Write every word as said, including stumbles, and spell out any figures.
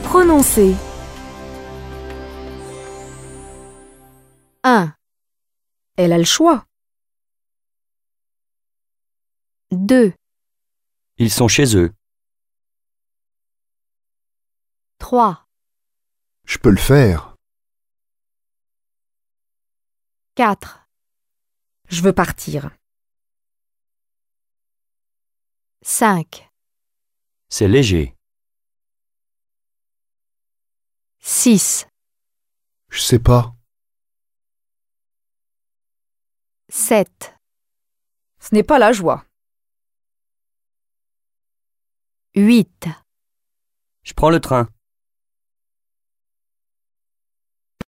Prononcer. un. Elle a le choix. deux. Ils sont chez eux. trois. Je peux le faire. quatre. Je veux partir. cinq. C'est léger. six. Je sais pas. sept. Ce n'est pas la joie. huit. Je prends le train.